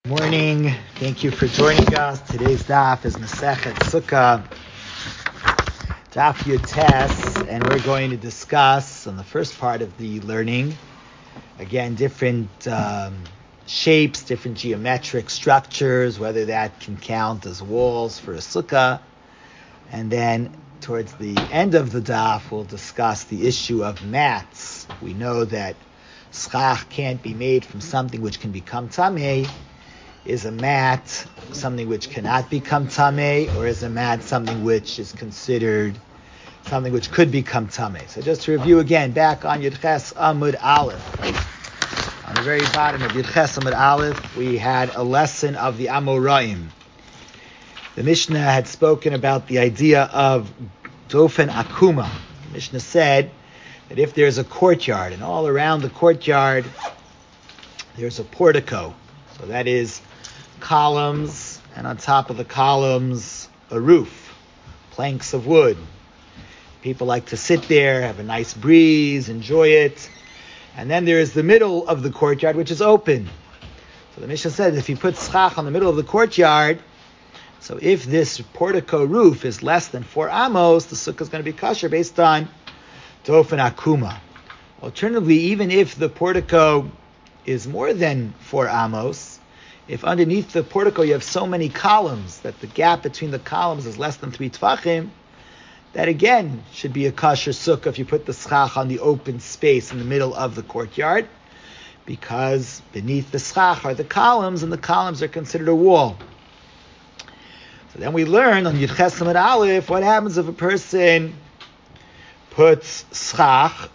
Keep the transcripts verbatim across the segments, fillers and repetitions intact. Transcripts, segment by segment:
Morning. Thank you for joining us. Today's daf is Masechet Sukkah, Daf Yud Tes, and we're going to discuss on the first part of the learning, again, different um, shapes, different geometric structures, whether that can count as walls for a sukkah, and then towards the end of the daf, we'll discuss the issue of mats. We know that schach can't be made from something which can become tameh. Is a mat something which cannot become tameh, or is a mat something which is considered something which could become tameh? So just to review again, back on Yud Ches Amud Aleph, on the very bottom of Yud Ches Amud Aleph, we had a lesson of the Amoraim. The Mishnah had spoken about the idea of Dofen Akuma. The Mishnah said that if there's a courtyard, and all around the courtyard there's a portico, so that is columns, and on top of the columns, a roof, planks of wood. People like to sit there, have a nice breeze, enjoy it. And then there is the middle of the courtyard, which is open. So the Mishnah says, if you put schach on the middle of the courtyard, so if this portico roof is less than four amos, the sukkah is going to be kosher based on dofen akuma. Alternatively, even if the portico is more than four amos, if underneath the portico you have so many columns that the gap between the columns is less than three tvachim, that again should be a kosher sukkah if you put the schach on the open space in the middle of the courtyard, because beneath the schach are the columns, and the columns are considered a wall. So then we learn on Yud Ches Amud Aleph what happens if a person puts schach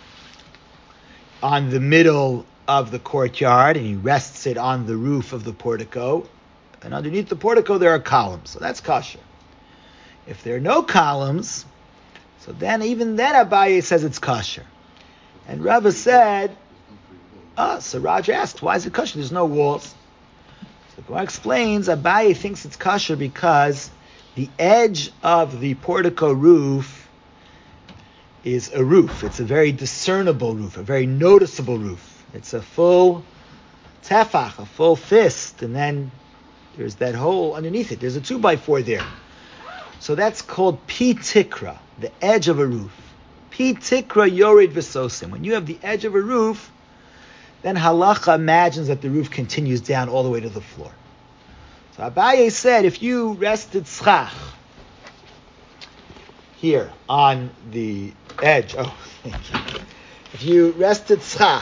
on the middle of the courtyard and he rests it on the roof of the portico, and underneath the portico there are columns, so that's kosher. If there are no columns, so then even then Abaye says it's kosher. And Rava said, ah, so Raj asked, why is it kosher? There's no walls. So the Gemara explains, Abaye thinks it's kosher because the edge of the portico roof is a roof. It's a very discernible roof, a very noticeable roof. It's a full tefach, a full fist, and then there's that hole underneath it. There's a two by four there. So that's called pi tikra, the edge of a roof. Pi tikra yored v'sosim. When you have the edge of a roof, then halacha imagines that the roof continues down all the way to the floor. So Abaye said, if you rested schach here on the edge, oh, thank you. If you rested schach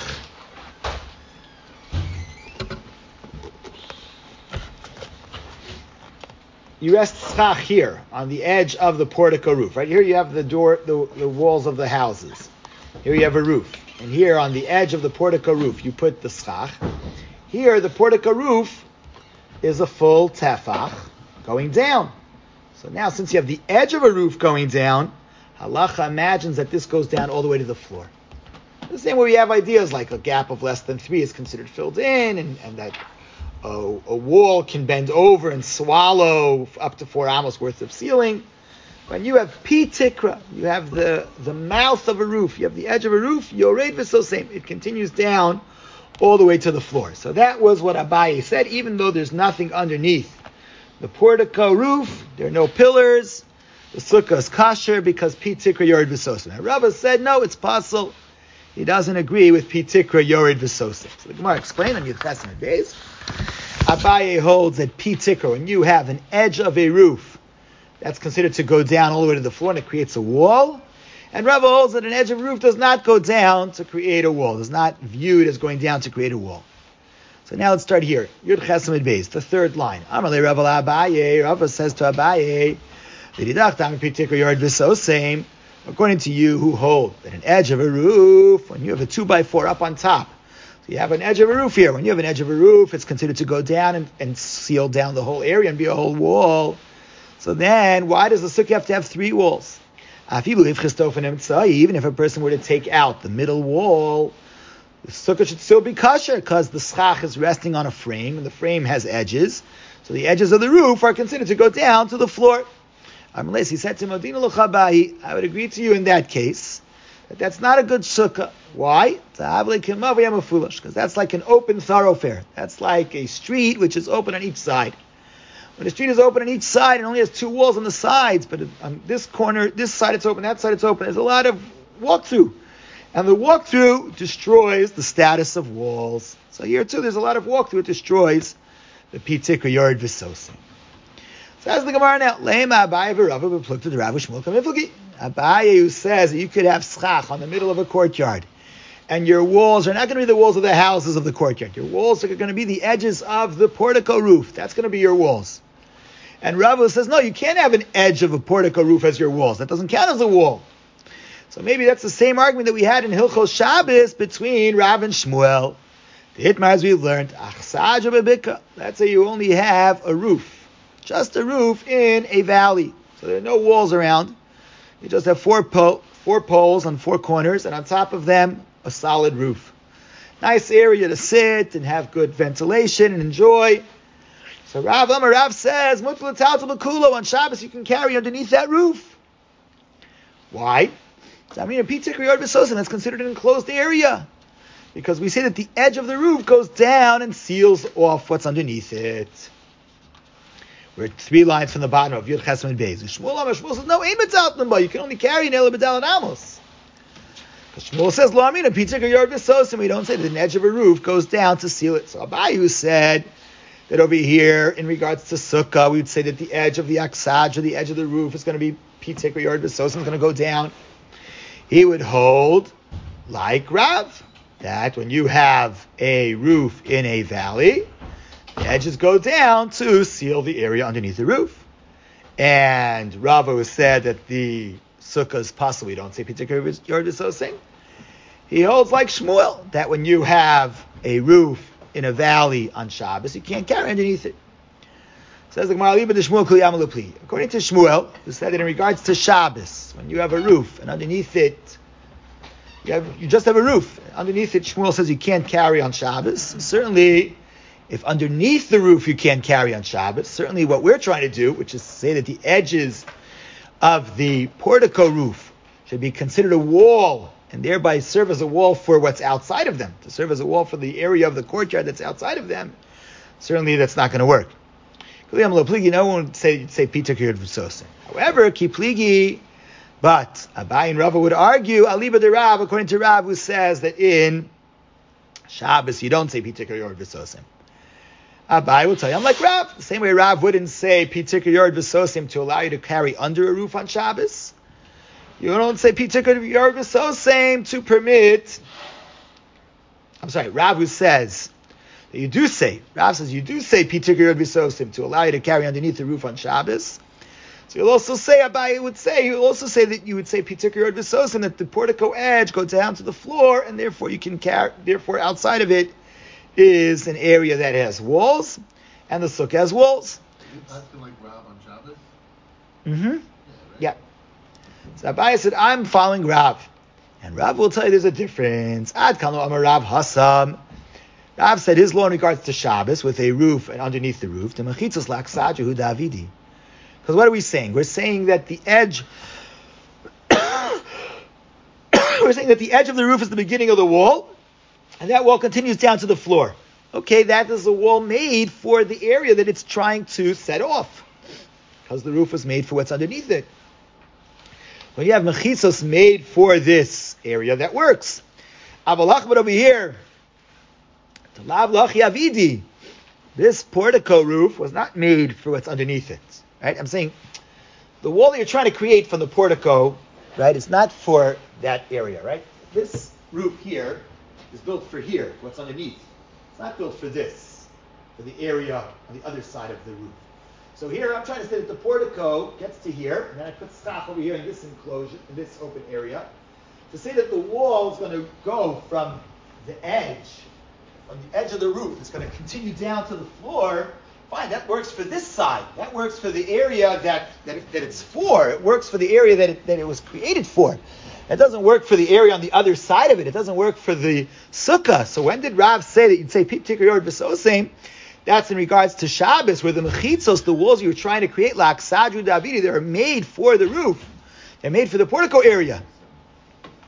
You rest schach here on the edge of the portico roof. Right here you have the door, the, the walls of the houses. Here you have a roof. And here on the edge of the portico roof you put the schach. Here the portico roof is a full tefach going down. So now since you have the edge of a roof going down, halacha imagines that this goes down all the way to the floor. The same way we have ideas like a gap of less than three is considered filled in, and, and that A, a wall can bend over and swallow up to four amos worth of ceiling. When you have pi tikra, you have the, the mouth of a roof, you have the edge of a roof, yored v'sosim, it continues down all the way to the floor. So that was what Abaye said, even though there's nothing underneath the portico roof, there are no pillars, the sukkah is kosher because pi tikra yored v'sosim. And Rava said, no, it's possible. He doesn't agree with pi tikra yored v'sosim. So the Gemara explained on Yud Ches Amud Beis, Abaye holds that pi tikra, when you have an edge of a roof, that's considered to go down all the way to the floor and it creates a wall. And Rava holds that an edge of a roof does not go down to create a wall, does not viewed as going down to create a wall. So now let's start here. Yud Ches Amud Beis, the third line. Amalei Rava Abaye, Rava says to Abaye, according to you who hold that an edge of a roof, when you have a two by four up on top, so you have an edge of a roof here. When you have an edge of a roof, it's considered to go down and, and seal down the whole area and be a whole wall. So then, why does the sukkah have to have three walls? Even if a person were to take out the middle wall, the sukkah should still be kosher because the schach is resting on a frame and the frame has edges. So the edges of the roof are considered to go down to the floor. He said to Modina L'Chabahi, I would agree to you in that case that that's not a good sukkah. Why? Because that's like an open thoroughfare. That's like a street which is open on each side. When the street is open on each side, it only has two walls on the sides, but on this corner, this side it's open, that side it's open. There's a lot of walk-through. And the walk-through destroys the status of walls. So here too, there's a lot of walk-through. It destroys the pitik or yard v'sosim. So as the Gemara now, Leima Abaye v'Rava b'plukta the Rav Shmuel kamiflgi. Abaye who says that you could have schach on the middle of a courtyard, and your walls are not going to be the walls of the houses of the courtyard. Your walls are going to be the edges of the portico roof. That's going to be your walls. And Rava says, no, you can't have an edge of a portico roof as your walls. That doesn't count as a wall. So maybe that's the same argument that we had in Hilchos Shabbos between Rav and Shmuel. The Hitmar, as we've learned, let's say you only have a roof, just a roof in a valley. So there are no walls around. You just have four, po- four poles on four corners, and on top of them, a solid roof. Nice area to sit and have good ventilation and enjoy. So Rav Amar Rav says, on Shabbos you can carry underneath that roof. Why? I mean, a pitik or yard v'sosim, that's considered an enclosed area. Because we say that the edge of the roof goes down and seals off what's underneath it. We're three lines from the bottom of Yud Chesed Beis. Shmuel Amar Shmuel says, no, ain't mitzat, you can only carry an ela b'dal and amos. Shmuel says, lo amin, a pitik or yard v'sosim, we don't say that an edge of a roof goes down to seal it. So Abayu said that over here, in regards to sukkah, we would say that the edge of the aksaj, or the edge of the roof, is going to be pitik or yard v'sosim, is going to go down. He would hold, like Rav, that when you have a roof in a valley, the edges go down to seal the area underneath the roof. And Rava said that the sukkahs possibly don't say pitik or yard v'sosim. He holds like Shmuel, that when you have a roof in a valley on Shabbos, you can't carry underneath it. Says the Gemara, according to Shmuel, who said that in regards to Shabbos, when you have a roof and underneath it, you have you just have a roof. Underneath it, Shmuel says you can't carry on Shabbos. Certainly, if underneath the roof you can't carry on Shabbos, certainly what we're trying to do, which is to say that the edges of the portico roof should be considered a wall and thereby serve as a wall for what's outside of them, to serve as a wall for the area of the courtyard that's outside of them, certainly that's not going to work. No one would say, say pitik or yard v'sosim. However, kipligi, but Abaye and Rava would argue, aliba de Rav, according to Rav, who says that in Shabbos you don't say pitik or yard v'sosim. Abaye will tell you, I'm like Rav. The same way Rav wouldn't say pitik or yard v'sosim to allow you to carry under a roof on Shabbos. You don't say pitik or yard v'sosim to permit. I'm sorry, Rav who says that you do say, Rav says you do say pitik or yard v'sosim to allow you to carry underneath the roof on Shabbos. So you'll also say, Abaye would say, you'll also say that you would say pitik or yard v'sosim, that the portico edge goes down to the floor, and therefore you can carry, therefore outside of it is an area that has walls, and the sukkah has walls. Are you asking like Rav on Shabbos? Mm-hmm. Yeah, right? Yeah. So Abaye said, I'm following Rav. And Rav will tell you there's a difference. Ad kano amar Rav Hassam. Rav said his law in regards to Shabbos, with a roof and underneath the roof, the mechitzos laksaj hu davidi. Because what are we saying? We're saying that the edge, we're saying that the edge of the roof is the beginning of the wall, and that wall continues down to the floor. Okay, that is a wall made for the area that it's trying to set off, because the roof was made for what's underneath it. When you have mechitzos made for this area, that works. Avalach, but over here, this portico roof was not made for what's underneath it. Right? I'm saying the wall that you're trying to create from the portico, right, is not for that area, right? This roof here is built for here, what's underneath. It's not built for this, for the area on the other side of the roof. So here I'm trying to say that the portico gets to here, and then I put stock over here in this enclosure, in this open area, to say that the wall is going to go from the edge, from the edge of the roof, it's going to continue down to the floor. Fine, that works for this side. That works for the area that, that, it, that it's for. It works for the area that it, that it was created for. It doesn't work for the area on the other side of it. It doesn't work for the sukkah. So when did Rav say that you'd say pitik or yard v'sosim? That's in regards to Shabbos, where the mechitzos, the walls you were trying to create, la'aksadu davidi, they are made for the roof. They're made for the portico area.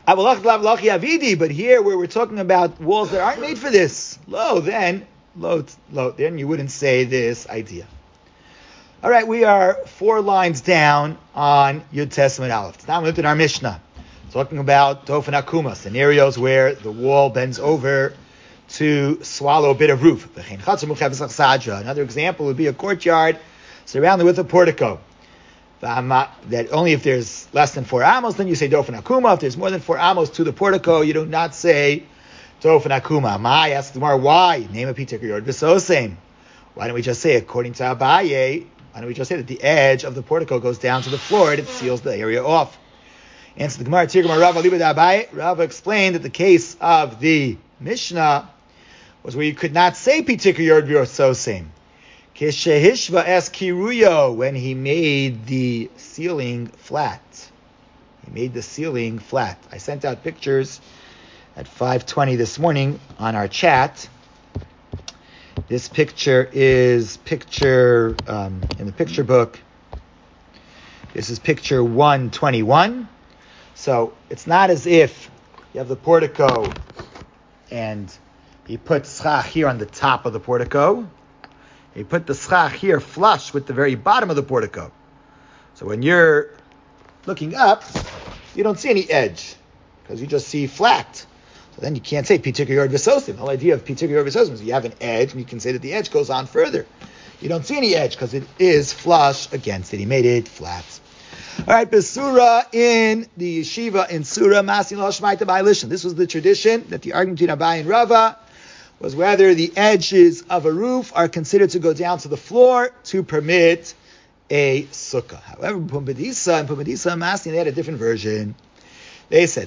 But here, where we're talking about walls that aren't made for this, lo, then, lo, lo, then you wouldn't say this idea. All right, we are four lines down on Yud Testament Aleph. Now we looked at our Mishnah, talking about Dofen Akuma, scenarios where the wall bends over to swallow a bit of roof. Another example would be a courtyard surrounded with a portico. That only if there's less than four amos, then you say Dofen Akuma. If there's more than four amos to the portico, you do not say Dofen Akuma. Ma asks the Gemara, why? Name a Pitik Yord V'Sosem. Why don't we just say, according to Abaye, why don't we just say that the edge of the portico goes down to the floor and it seals the area off? Answer the Gemara, Tirgum Rava Liba Abaye. Rava explained that the case of the Mishnah was where you could not say Pitik Yord V'Sosem. Keshehishva es kiruyo, when he made the ceiling flat. He made the ceiling flat. I sent out pictures at five twenty this morning on our chat. This picture is picture, um, in the picture book, this is picture one twenty-one. So it's not as if you have the portico and you put schach here on the top of the portico. He put the schach here flush with the very bottom of the portico. So when you're looking up, you don't see any edge, because you just see flat. So then you can't say Pitik Yord V'Sosem. The whole idea of Pitik Yord V'Sosem is you have an edge, and you can say that the edge goes on further. You don't see any edge, because it is flush against it. He made it flat. All right, Besura in the yeshiva in Surah, Masin Lo Shmaita B'Ai Lishon. This was the tradition that the argument between Abai and Rava was whether the edges of a roof are considered to go down to the floor to permit a sukkah. However, Pumbedisa and Pumbedisa and Masni, they had a different version. They said,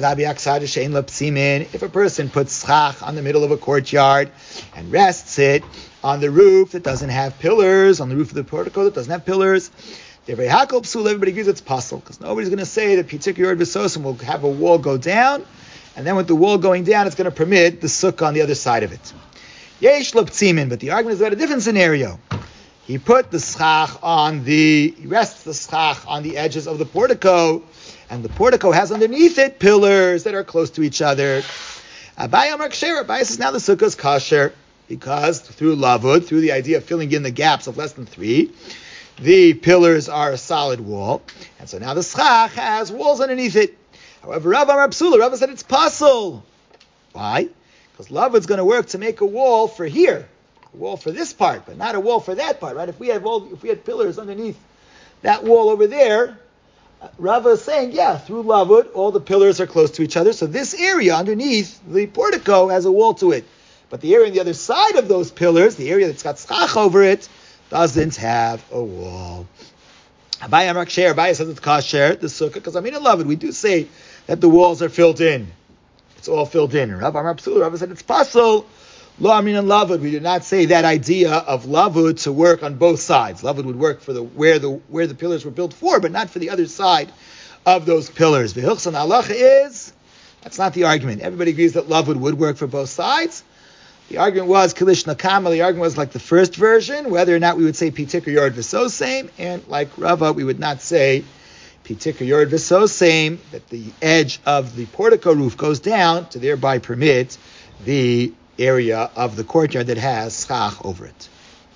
if a person puts schach on the middle of a courtyard and rests it on the roof that doesn't have pillars, on the roof of the portico that doesn't have pillars, everybody agrees it's possible, because nobody's going to say that Pitik Yord V'Sosem will have a wall go down, and then with the wall going down, it's going to permit the sukkah on the other side of it. Yesh l'ptzimin, but the argument is about a different scenario. He put the schach on the, he rests the schach on the edges of the portico, and the portico has underneath it pillars that are close to each other. Abai Amar Ksher, Abai says now the sukkah is kasher, because through lavud, through the idea of filling in the gaps of less than three, the pillars are a solid wall, and so now the schach has walls underneath it. However, Rav Amar Psula, Rav said it's puzzle. Why? Because lavud's going to work to make a wall for here, a wall for this part, but not a wall for that part, right? If we have all, if we had pillars underneath that wall over there, uh, Rava is saying, yeah, through lavud, all the pillars are close to each other, so this area underneath the portico has a wall to it. But the area on the other side of those pillars, the area that's got schach over it, doesn't have a wall. Abai Amar Ksher, Abai says it's kasher, the sukkah, because I mean, I love it. We do say that the walls are filled in. It's all filled in. Rav Amar Psula, Rav said it's possible. Lo amin and lavud. We do not say that idea of lavud to work on both sides. Lavud would work for the where the where the pillars were built for, but not for the other side of those pillars. V'hilchsan halacha is, that's not the argument. Everybody agrees that lavud would work for both sides. The argument was Kalish Nakama. The argument was like the first version, whether or not we would say Pitik Yord V'Sosem, and like Rava, we would not say Pitik Yord V'Sosem, that the edge of the portico roof goes down to thereby permit the area of the courtyard that has schach over it.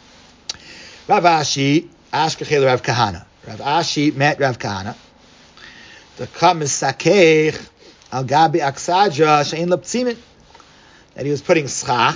Rav Ashi, Ashkechel Rav Kahana. Rav Ashi met Rav Kahana. The Kamisakech Al Gabi Aksadra Shein Laptzimin. That he was putting schach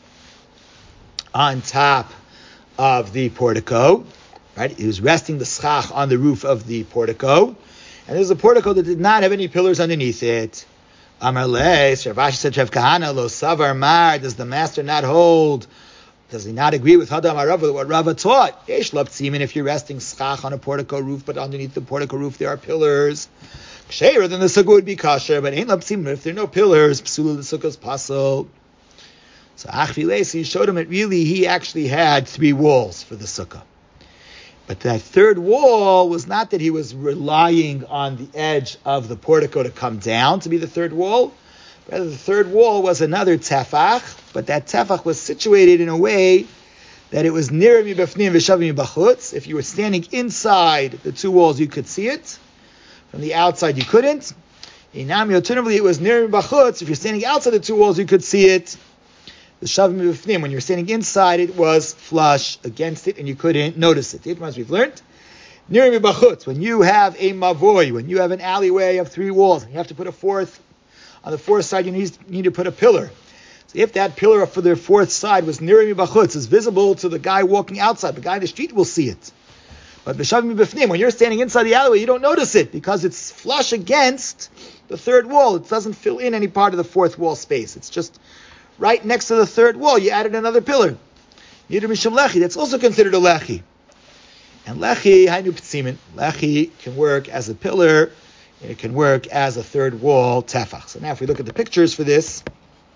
on top of the portico, right? He was resting the schach on the roof of the portico, and there's a portico that did not have any pillars underneath it. Amar le, Rav Ashi said, Rav Kahana lo savar mar. Does the master not hold? Does he not agree with Hadam Rava, what Rava taught? Yesh laptzimin, if you're resting schach on a portico roof, but underneath the portico roof there are pillars. Ksheira, then the sukkah would be kasher, but ain't laptzimin, if there are no pillars, psula the sukkah's pasul. So Achvilesi, he showed him that really he actually had three walls for the sukkah. But that third wall was not that he was relying on the edge of the portico to come down to be the third wall. Rather, the third wall was another tefach, but that tefach was situated in a way that it was near mibafnim v'shavim b'chutz. If you were standing inside the two walls, you could see it. From the outside, you couldn't. Inami alternatively, it was near bachutz. If you're standing outside the two walls, you could see it. The shavim b'fnim. When you're standing inside, it was flush against it, and you couldn't notice it. As we've learned, near bachutz. When you have a mavoy, when you have an alleyway of three walls, and you have to put a fourth on the fourth side, you need, you need to put a pillar. So if that pillar for the fourth side was near bachutz, is visible to the guy walking outside, the guy in the street will see it. But b'shavim b'fnim, when you're standing inside the alleyway, you don't notice it because it's flush against the third wall. It doesn't fill in any part of the fourth wall space. It's just right next to the third wall. You added another pillar. Yidr mishum lechi. That's also considered a lechi. And lechi, hainu ptzimin. Lechi can work as a pillar. And it can work as a third wall tefach. So now if we look at the pictures for this,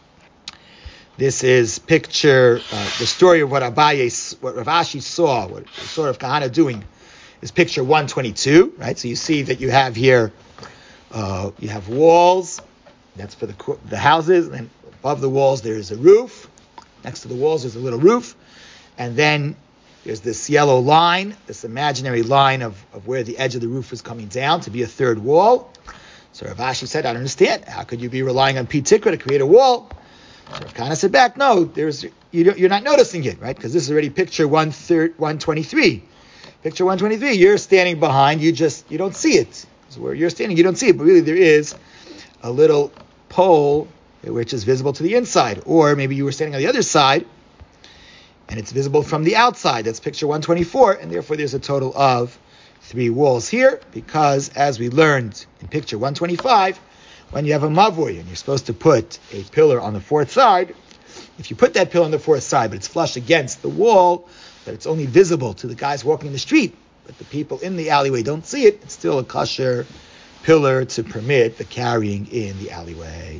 this is picture, uh, the story of what Abaye, what Rav Ashi saw, what sort of Kahana doing, is picture one twenty-two, right? So you see that you have here, uh, you have walls, that's for the the houses, and then above the walls there is a roof, next to the walls there's a little roof, and then there's this yellow line, this imaginary line of, of where the edge of the roof is coming down to be a third wall. So Rav Ashi said, I don't understand, how could you be relying on Pi Tikra to create a wall? So Rav Kahana said back, no, there's you don't, you're not noticing it, right? Because this is already picture one twenty-three. Picture one twenty-three, you're standing behind, you just, you don't see it. So where you're standing, you don't see it, but really there is a little pole which is visible to the inside. Or maybe you were standing on the other side, and it's visible from the outside. That's picture one twenty-four, and therefore there's a total of three walls here, because as we learned in picture one twenty-five, when you have a mavui and you're supposed to put a pillar on the fourth side, if you put that pillar on the fourth side, but it's flush against the wall, that it's only visible to the guys walking in the street, but the people in the alleyway don't see it, it's still a kosher pillar to permit the carrying in the alleyway.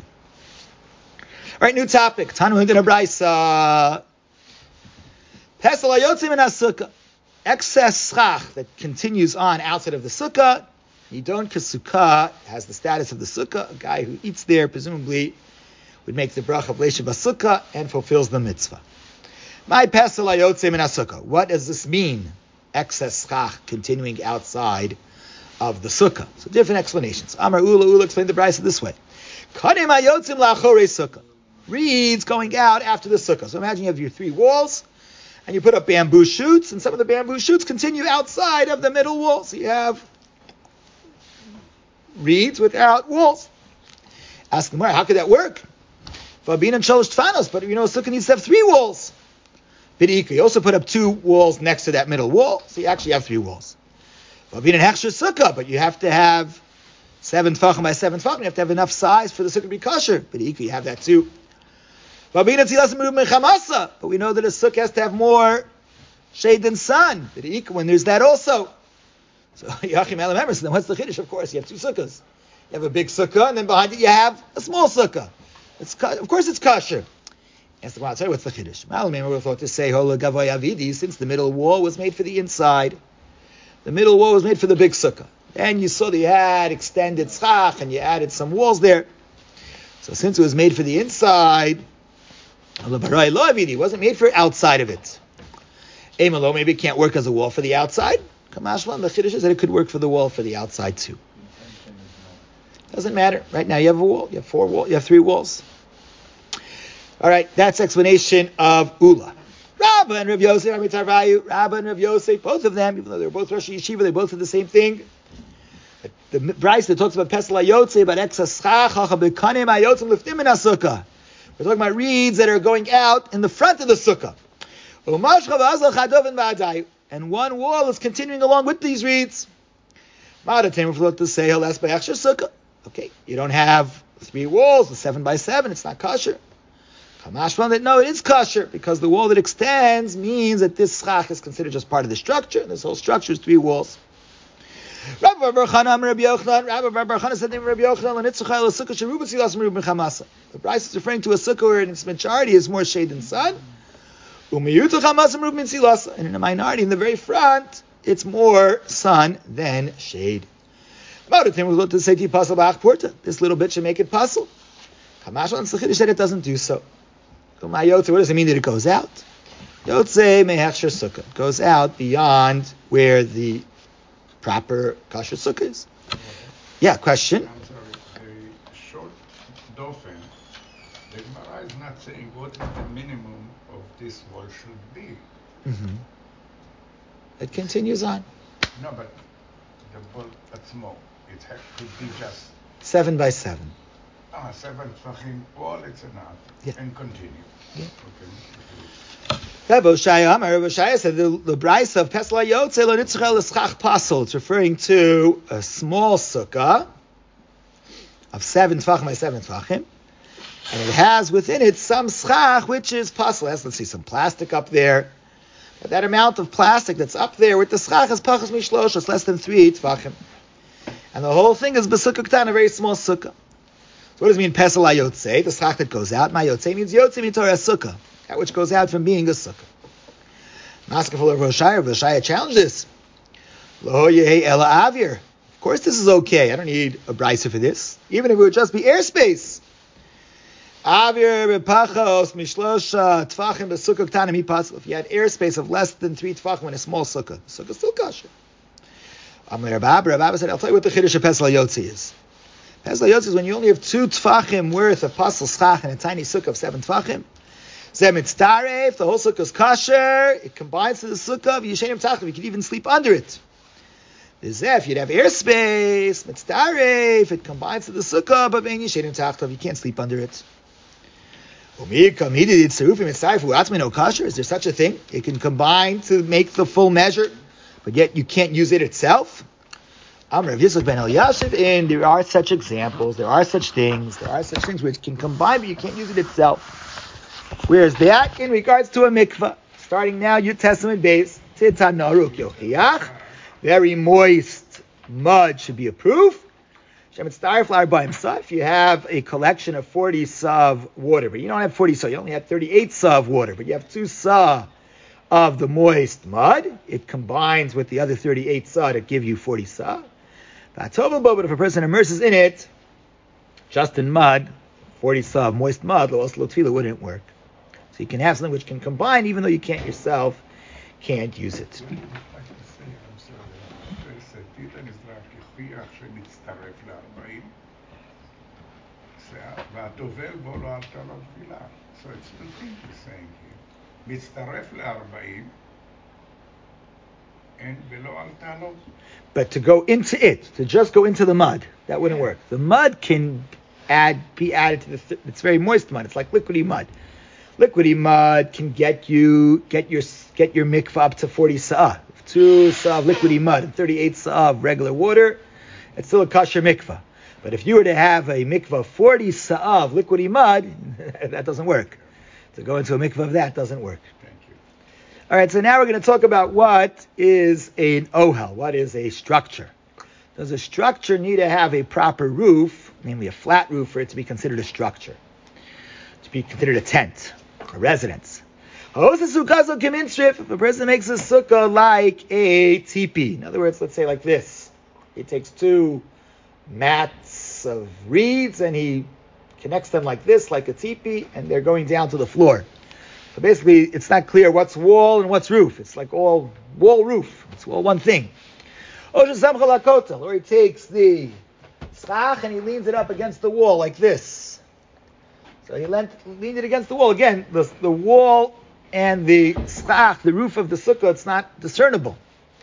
All right, new topic. Tanu Hindana Braisa. Pesel hayotzim min hasukkah. Excess schach that continues on outside of the sukkah. Yidon Kesukkah has the status of the sukkah. A guy who eats there presumably would make the bracha of Leisha Basukah and fulfills the mitzvah. My pesel hayotzim min hasukkah. What does this mean? Excess schach continuing outside of the sukkah. So different explanations. Amar Ula Ula explained the Braisa this way. Kanim hayotzim la'achorei sukkah. Reeds going out after the sukkah. So imagine you have your three walls, and you put up bamboo shoots, and some of the bamboo shoots continue outside of the middle wall. So you have reeds without walls. Ask them, how could that work? Fabin and Shalosh Tfanos, but you know, a sukkah needs to have three walls. B'di'ika, you also put up two walls next to that middle wall, so you actually have three walls. Fabin and Hechsher sukkah, but you have to have seven tfachim by seven tfachim. You have to have enough size for the sukkah to be kosher. B'di'ika, you have that too. But we know that a sukkah has to have more shade than sun. When there's that also. So Yachim Elam Emerson, then what's the chiddush? Of course, you have two sukkahs. You have a big sukkah, and then behind it you have a small sukkah. It's, of course it's kosher. Ask the Gemara, I'll tell you what's the chiddush. Malamim were thought to say, since the middle wall was made for the inside, the middle wall was made for the big sukkah. And you saw that you had extended schach, and you added some walls there. So since it was made for the inside, it wasn't made for outside of it. Emalo, maybe it can't work as a wall for the outside. Kamashlan, the chiddush is that it could work for the wall for the outside too. Doesn't matter. Right now you have a wall, you have four walls, you have three walls. All right, that's explanation of Ula. Rabba and Rav Yosef, Rabba and Rav Yosef, both of them, even though they're both Rosh Yeshiva, they both did the same thing. The Braisa that talks about Pesel hayotzim, about Exas Schach, Bekanim hayotzim lifnim min hasukkah. We're talking about reeds that are going out in the front of the sukkah. And one wall is continuing along with these reeds. Okay, you don't have three walls, with seven by seven, it's not kosher. That no, it is kosher, because the wall that extends means that this schach is considered just part of the structure, and this whole structure is three walls. Rabbi Bar Chana, Rabbi Yochanan, Rabbi Bar Chana said to Rabbi Yochanan, the Braisa is referring to a sukkah where in its majority is more shade than sun. And in the minority, in the very front, it's more sun than shade. This little bit should make it puzzle. Said it doesn't do so. What does it mean that it goes out? It goes out beyond where the proper kosher sukkah is. Yeah, question. I'm sorry. dofen, the Gemara is not saying what is the minimum of this wall should be. Mm-hmm. It continues on. No, but the wall atzmo, it ha- could be just Seven by seven. ah seven tfachim wall. It's enough. Yeah. And continue. Yeah. Okay. Rav Oshaya Amar, Rav Oshaya said the, the brayso of Pesla Yotze lo nitzchel l'schach pasol. It's referring to a small sukkah of seven tfachim by seven tfachim, and it has within it some schach which is pasol. Let's see some plastic up there. But that amount of plastic that's up there with the schach is pachas mishlosh. It's less than three tfachim, and the whole thing is b'sukkah k'tan, a very small sukkah. So what does it mean Pesel Yotze? The schach that goes out. Ma Yotze means Yotze mitorah sukkah. That which goes out from being a sukkah. Maskeful of Roshaya, Roshaya challenged this. Lo yehi ela avir. Of course this is okay. I don't need a brisa for this. Even if it would just be airspace. Avir b'pachos mishlosha tfachim b'sukkah k'tanim hipatzl. If you had airspace of less than three tfachim in a small sukkah, the sukkah is still kosher. Amar Rabba, Rabba said, I'll tell you what the chiddush of Pesel Yotze is. Pesel Yotze is when you only have two tfachim worth of pasel schach in a tiny sukkah of seven tfachim. If the whole sukkah is kosher, it combines to the sukkah of Yishenim Tachtav. You can even sleep under it. If you'd have airspace, mitzdaref, it combines to the sukkah, but being Yishenim Tachtav, you can't sleep under it. Is there such a thing? It can combine to make the full measure, but yet you can't use it itself? Amr Rav Yitzchak ben Elyashiv, and there are such examples, there are such things, there are such things which can combine, but you can't use it itself. Where's that in regards to a mikvah? Starting now, Yud Testament base. Titan naruk yochiach. Very moist mud should be a proof. If you have a collection of forty sa of water, but you don't have forty sa, you only have thirty-eight sa of water, but you have two sa of the moist mud, it combines with the other thirty-eight sa to give you forty sa. But if a person immerses in it, just in mud, forty sa of moist mud, lo tefillah wouldn't work. So you can have something which can combine, even though you can't yourself, can't use it. So it's two things he's saying here. מצטרף לארבעים, and below alta lo. But to go into it, to just go into the mud, that wouldn't work. The mud can add, be added to the, it's very moist mud. It's like liquidy mud. Liquidy mud can get you, get your, get your mikvah up to forty sa'ah. Two sa'ah of liquidy mud and thirty-eight sa'ah of regular water, it's still a kosher mikvah. But if you were to have a mikvah of forty sa'ah of liquidy mud, that doesn't work. To go into a mikvah of that doesn't work. Thank you. All right, so now we're going to talk about what is an ohel, what is a structure. Does a structure need to have a proper roof, namely a flat roof, for it to be considered a structure, to be considered a tent, a residence? If a person makes a sukkah like a teepee, in other words, let's say like this, he takes two mats of reeds and he connects them like this, like a teepee, and they're going down to the floor. So basically, it's not clear what's wall and what's roof. It's like all wall roof. It's all one thing. Or he takes the schach and he leans it up against the wall like this. So he leaned, leaned it against the wall. Again, the, the wall and the schach, the roof of the sukkah, it's not discernible.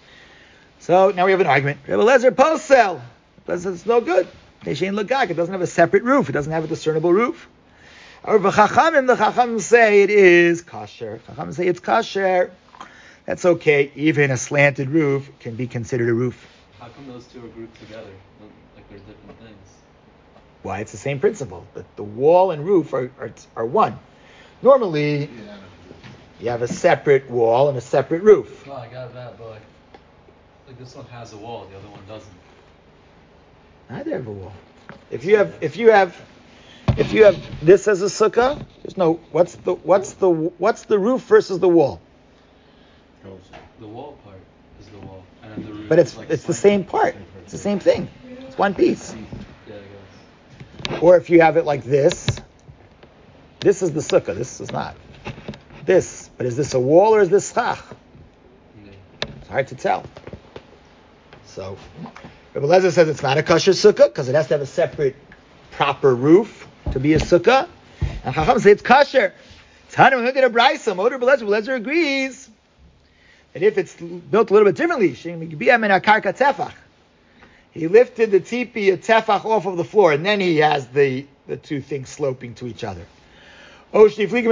So now we have an argument. Rebbe Lezer posel. It's no good. It doesn't have a separate roof. It doesn't have a discernible roof. However, Chachamim, the Chachamim say it is kosher. Chachamim say it's kosher. That's okay. Even a slanted roof can be considered a roof. How come those two are grouped together? Like they're different things. Why? It's the same principle. The, the wall and roof are, are are one. Normally, you have a separate wall and a separate roof. No, I got that, but like, like this one has a wall, the other one doesn't. Neither have a wall. If you have, if you have, if you have this as a sukkah, there's no. What's the what's the what's the roof versus the wall? The wall part is the wall, and then the roof. But it's is like it's the same part. It's the same thing. It's one piece. Yeah, I guess. Or if you have it like this, this is the sukkah. This is not this. But is this a wall or is this schach? Yeah. It's hard to tell. So, Rebbe Lezer says it's not a kosher sukkah because it has to have a separate, proper roof to be a sukkah. And Chacham say it's kosher. Tana, we look at a brayso. Motor Belezer, Belezer agrees that if it's built a little bit differently, he lifted the tipi a tefach off of the floor, and then he has the, the two things sloping to each other. Or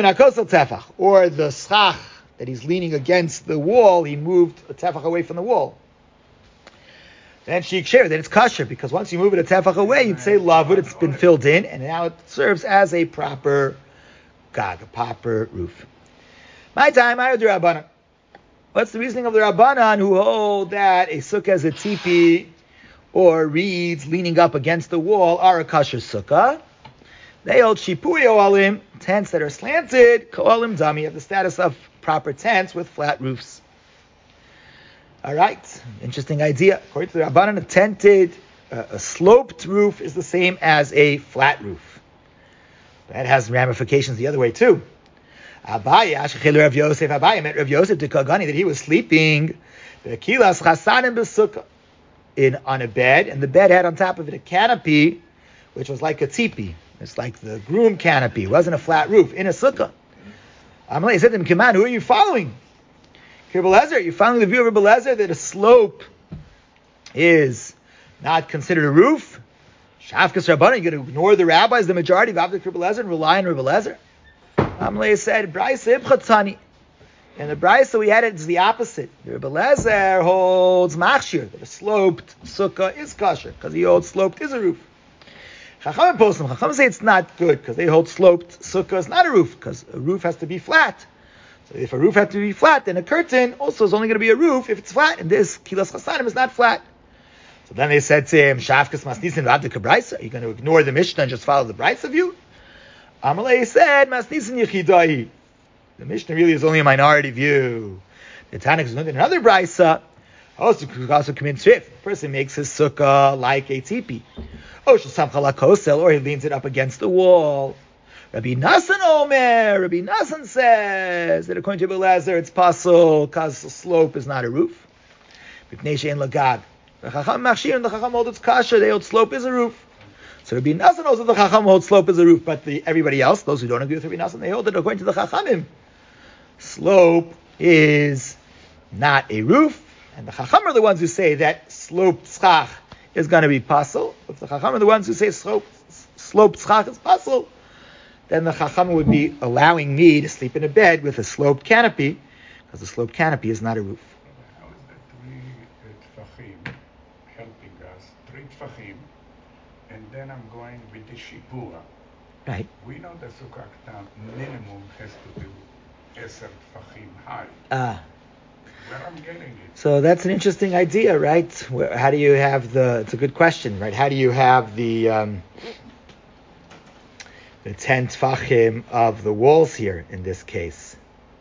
the schach that he's leaning against the wall, he moved a tefach away from the wall. Then she share then it's kosher, because once you move it a tefach away, you'd say lavud, it's been filled in, and now it serves as a proper gag, a proper roof. My time, I the Rabbanan. What's the reasoning of the Rabbanan who hold that a sukkah as a tipi or reeds leaning up against the wall are a kosher sukkah? They hold shipuri oalim, tents that are slanted, ka'olim dami, have the status of proper tents with flat roofs. All right, interesting idea. According to the Rabbanan, a tented, uh, a sloped roof is the same as a flat roof. That has ramifications the other way too. Abaye, Ashechel Rav Yosef, Abaye met Rav Yosef to Kagani that he was sleeping bekilas chasanim besukkah in on a bed, and the bed had on top of it a canopy, which was like a tipi. It's like the groom canopy. It wasn't a flat roof in a sukkah. Amalei said to him, "Come on, who are you following? Rabbi Eliezer, you're following the view of Rabbi Eliezer that a slope is not considered a roof? Shafkas Rabbanan, you're going to ignore the rabbis, the majority of Avdik Rabbi Eliezer, and rely on Rabbi Eliezer?" Amalei said, "Brayse ibchatzani." And the Brayse we had it is the opposite. Rabbi Eliezer holds machshir, that a sloped sukkah is kosher, because he holds sloped is a roof. Chachamim postim, Chachamim say it's not good, because they hold sloped sukkah is not a roof, because a roof has to be flat. So if a roof has to be flat, then a curtain also is only going to be a roof if it's flat, and this kilas chasanim is not flat. So then they said to him, Shafkas masnisin v'avdik kabraisa, are you going to ignore the Mishnah and just follow the Brayse view? Amalei said, masnisin yechidai. The Mishnah really is only a minority view. The Tanakh is another Brayse. Also, also come in strift. The person makes his sukkah like a tipi. Oh, shesam kosel, or he leans it up against the wall. Rabbi Nassan Omer, Rabbi Nassan says that according to Rabbi Eliezer, it's possible because the slope is not a roof. B'pnei she'en lagag. The Chacham machshir and the Chacham hold it's kasher. They hold slope is a roof. So Rabbi Nassan knows that the Chacham holds slope is a roof, but the everybody else, those who don't agree with Rabbi Nassan, they hold it according to the Chachamim. Slope is not a roof, and the Chacham are the ones who say that slope tzchach is going to be possible. If the Chacham are the ones who say slope slope tzchach is possible, then the Chacham would be allowing me to sleep in a bed with a sloped canopy, because the sloped canopy is not a roof. How is the three tfachim helping us? Three tfachim, and then I'm going with the shipura. Right. We know the sukkah minimum has to be eser tfachim high. Ah. Where I'm getting it. So that's an interesting idea, right? Where, how do you have the? It's a good question, right? How do you have the um, the ten tfachim of the walls here in this case?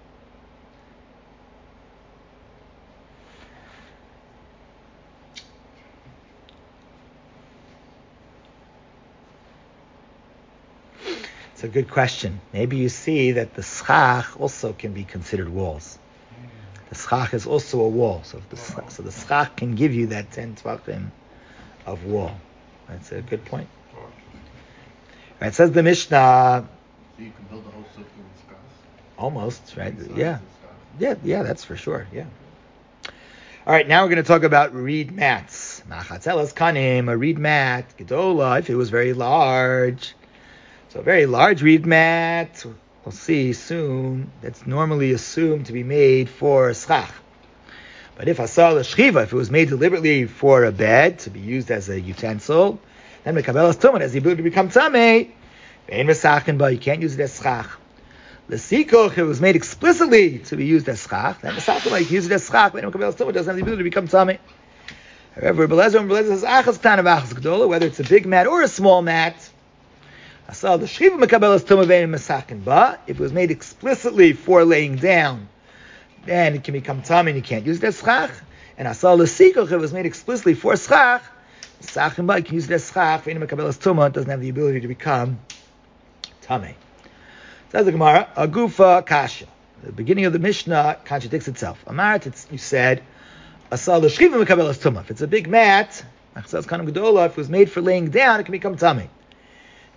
It's a good question. Maybe you see that the schach also can be considered walls. The schach is also a wall, so the so the schach can give you that ten tvachim of wall. That's a good point. Right, it says the Mishnah. So you can build a whole sukkah with schach. Almost, right? Size Yeah, of schach. yeah, yeah. That's for sure. Yeah. All right, now we're going to talk about reed mats. Machatzelas kanim, a reed mat, gedola, if it was very large. So a very large reed mat, we'll see soon, that's normally assumed to be made for schach. But if asal shchiva, if it was made deliberately for a bed, to be used as a utensil, then mekabelas tumah has the ability to become tamei. Ve'en mesachin ba, you can't use it as schach. L'sikoch, if it was made explicitly to be used as schach, then mesachin ba, you can use it as schach, ve'en mekabelas tumah doesn't have the ability to become tamei. However, Rebbe Eliezer says achas k'tan achas gdola, whether it's a big mat or a small mat, asal the shchiva mekabelas tumah ve'en mesachin ba, if it was made explicitly for laying down, then it can become tamei and you can't use it as schach. And asal l'sikoch, if it was made explicitly for schach, mesachin ba, you can use it as schach, ve'en mekabelas tumah, it doesn't have the ability to become tamei. Says the Gemara, Agufa Kasha. The beginning of the Mishnah contradicts itself. Amarat, it's, you said, Asal l'shchiva mekabelas tumah. If it's a big mat, if it was made for laying down, it can become tamei.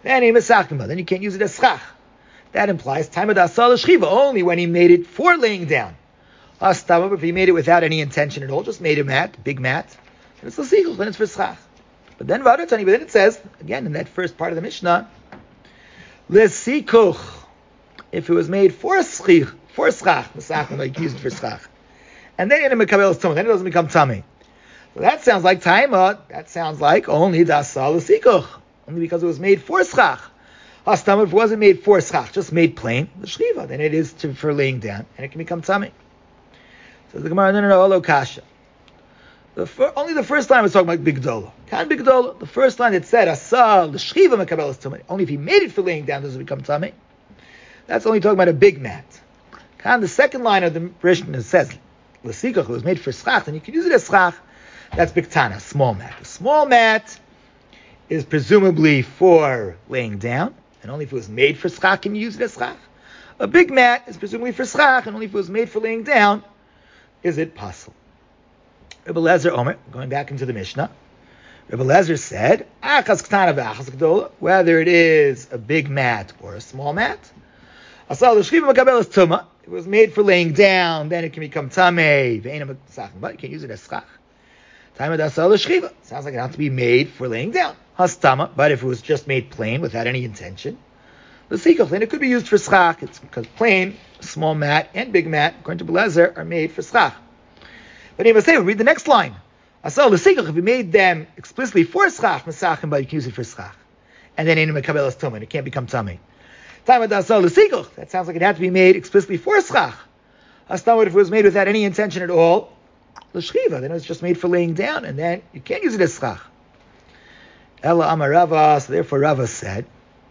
then then you can't use it as schach. That implies time of asal l'shchiva, only when he made it for laying down. Hastama, if he made it without any intention at all, just made a mat, big mat, and it's l'sikuch, then it's for schach. But then Vadatani, but then it says, again in that first part of the Mishnah, l'sikuch, if it was made for schich, for schach, l'sachim, like used for schach, and then it mekabel tumah, then it doesn't become tummy. So that sounds like taima. That sounds like only dasal l'sikuch, only because it was made for schach. Hastama, if it wasn't made for schach, just made plain, the shchiva, then it is to, for laying down, and it can become tummy. So the Gemara, no, no, no, olo kasha. The fir- only the first line was talking about bigdola. Kan bigdola. The first line that said asal the shchiva mekabelas tummy. Only if he made it for laying down does it become tummy. That's only talking about a big mat. Kan, the second line of the Mishnah says l'sikach, it was made for schach, and you can use it as schach. That's biktana, small mat. A small mat is presumably for laying down, and only if it was made for schach can you use it as schach. A big mat is presumably for schach, and only if it was made for laying down is it possible. Rebbe Lezer Omer, going back into the Mishnah, Rebbe Lezer said, achas ktana v'achas gdola, whether it is a big mat or a small mat, asal l'shchiva mekabelas tumah, it was made for laying down, then it can become tamei, ve'ena mesachim, but you can't use it as schach. Time asal l'shchiva, sounds like it has to be made for laying down. Hastama, but if it was just made plain without any intention, the sikach, then it could be used for schach. It's because plain, small mat, and big mat, according to Belezer, are made for schach. But he must say, read the next line. Asal the sikach, if you made them explicitly for schach, mesachim, but you can use it for schach. And then in mekabelas tumah, it can't become tummy. Time asal the sikach, that sounds like it had to be made explicitly for schach. Hastama, if it was made without any intention at all, the shchiva, then it was just made for laying down, and then you can't use it as schach. Ella Amar Rava, so therefore Rava said,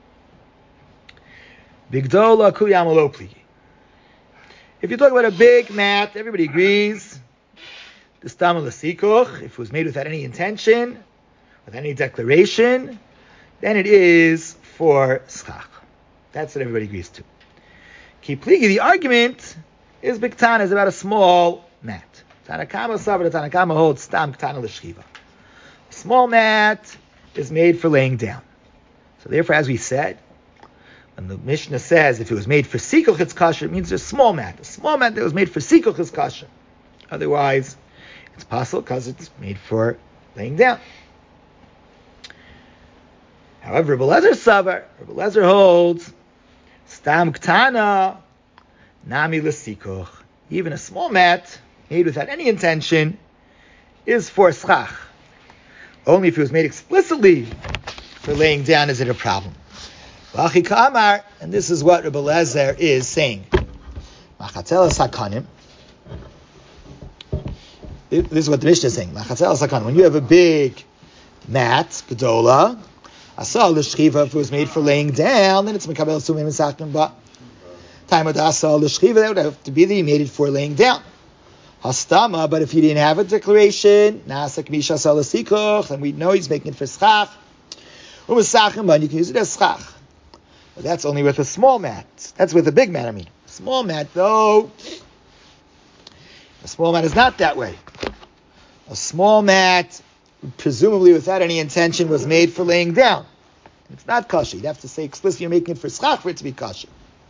Bigdola kuyam lo pligi. If you talk about a big mat, everybody agrees. The stam l'sikuch, if it was made without any intention, with any declaration, then it is for schach. That's what everybody agrees to. Ki pligi, the argument is bigtan, is about a small mat. Tanakama Savra, Tanakama holds stam ktana l'shchiva. A small mat is made for laying down. So therefore, as we said, when the Mishnah says if it was made for sikuch it's kasher, it means a small mat. A small mat that was made for sikuch is kasher. Otherwise, it's possible because it's made for laying down. However, Rebbe Lezer Savar, Rebbe Lezer holds stam ktana nami l'sikuch. Even a small mat made without any intention is for schach. Only if it was made explicitly for laying down is it a problem. And this is what Rebbe Lezer is saying. This is what the Mishnah is saying. When you have a big mat, gedola, asal l'shchiva, if it was made for laying down, then it's mekabel sumim mesachim. But time of asal l'shchiva, that would have to be that you made it for laying down. Hastama, but if you didn't have a declaration, nasak misha asal l'sikuch, then we know he's making it for schach. Umesachim, but you can use it as schach. But that's only with a small mat. That's with a big mat, I mean. A small mat, though, a small mat is not that way. A small mat, presumably without any intention, was made for laying down. It's not kosher. You'd have to say explicitly you're making it for schach for it to be kosher.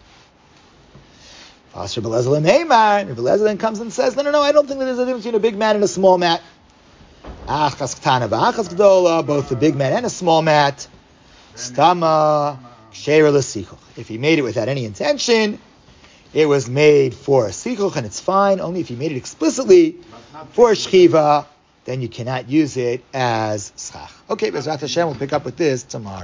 Rebbe Lezer then comes and says, no, no, no, I don't think that there's a difference between a big mat and a small mat. Both the big mat and a small mat. Stama. If he made it without any intention, it was made for a sikuch and it's fine. Only if he made it explicitly for a shchiva, then you cannot use it as schach. Okay, Bezrat Hashem, we'll pick up with this tomorrow.